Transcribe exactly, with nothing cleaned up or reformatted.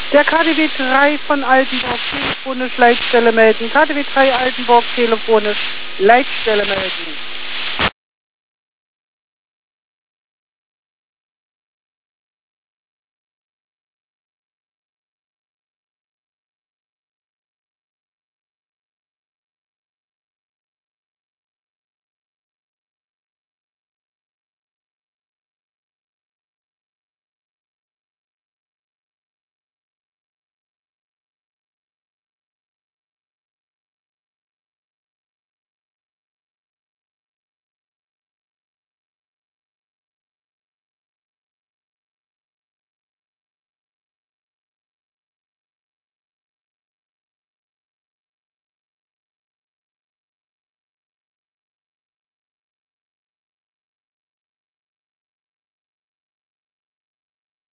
Der K D W drei von Altenburg, telefonisch Leitstelle melden. K D W drei Altenburg, telefonisch Leitstelle melden.